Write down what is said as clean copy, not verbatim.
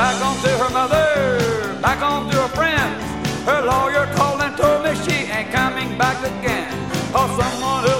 back home to her mother, back home to her friends. Her lawyer called and told me she ain't coming back again. Oh, someone who